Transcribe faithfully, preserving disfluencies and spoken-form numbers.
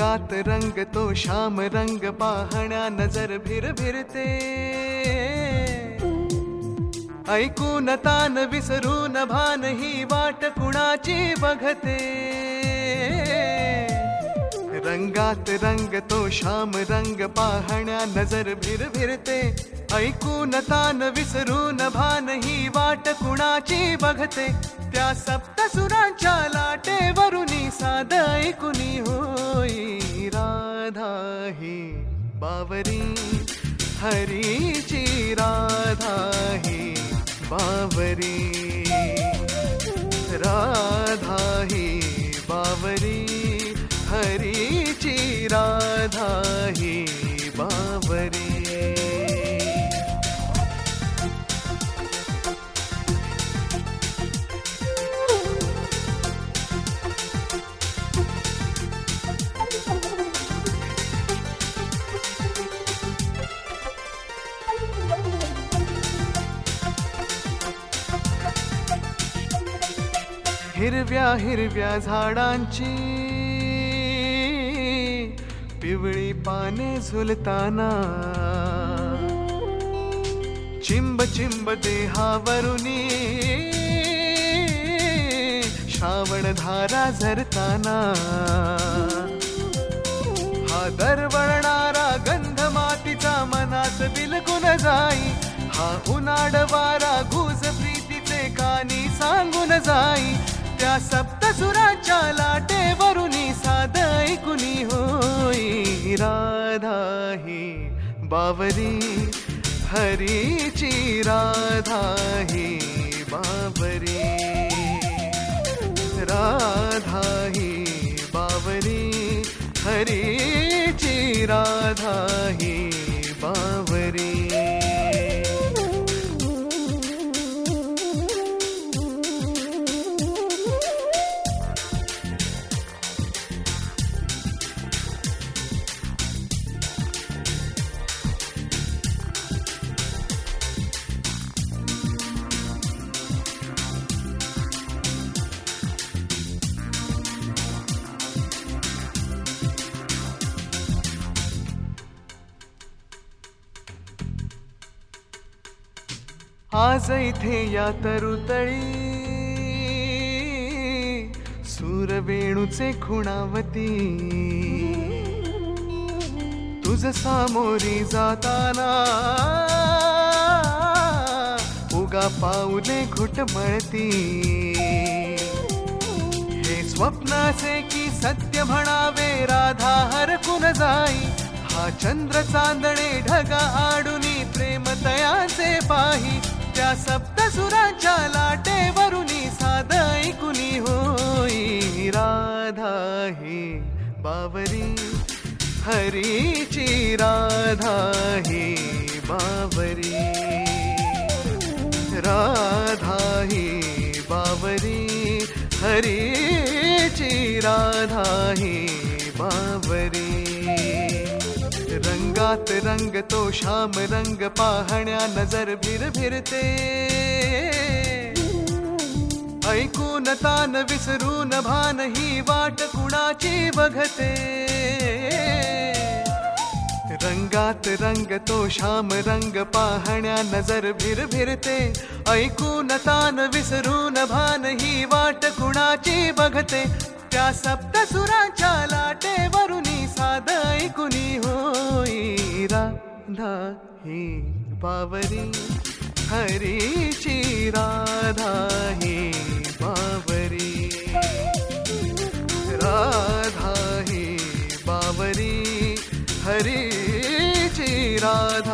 रंगात रंग तो श्याम रंग पाहण्या नजर भिर भिरते. ऐकून तान विसरून भान ही वाट कुणाची बघते. रंगात रंग तो श्याम रंग पाहण्या नजर भिर भिरते. ऐकून तान विसरून भान ही वाट कुणाची बघते. त्या सप्तसुरांच्या लाटेवरुनी साध ऐकुनी होई राधा ही बावरी. हरीची राधा ही बावरी. राधा ही बावरी. हरीची राधा ही बावरी. हिरव्या हिरव्या झाडांची पिवळी पाने झुलताना. चिंब चिंब देहावरुनी श्रावण धारा झरताना. हा दरवळणारा गंध मातीचा मनात बिलगुन जाई. हा उन्हाळ वारा घुस प्रीतीचे कानी सांगून जाई. त्या सप्तसुराच्या लाटेवरुनी साध ऐकुनी होई राधा ही बावरी. हरीची राधा ही बावरी. राधा ही बावरी. हरीची राधा ही बावरी. आज इथे या तरुतळी सूरवेणूचे खुणावती. तुझ सामोरी जाताना उगा पाऊले घुटमळती. हे स्वप्नाचे की सत्य म्हणावे राधा हरकून जाई. हा चंद्र चांदणे ढगा आडुनी प्रेम तयाचे पाही. त्या सप्तसुरांच्या लाटेवरुनी साध ऐकुनी होई राधा ही बावरी. हरीची राधा ही बावरी. राधा ही बावरी. हरीची राधा ही बावरी. रंगात रंग तो श्याम रंग पाहण्या नजर भिर भिरते. ऐकून तान विसरून भान ही वाट कुणाची बघते. रंगात रंग तो श्याम रंग पाहण्या नजर भिर भिरते. ऐकून तान विसरून भान ही वाट कुणाची बघते. त्या सप्तसुरांच्या लाटेवरुनी साध ऐकुनी होई राधा ही बावरी. हरीची राधा ही बावरी. राधा ही बावरी. हरीची राधा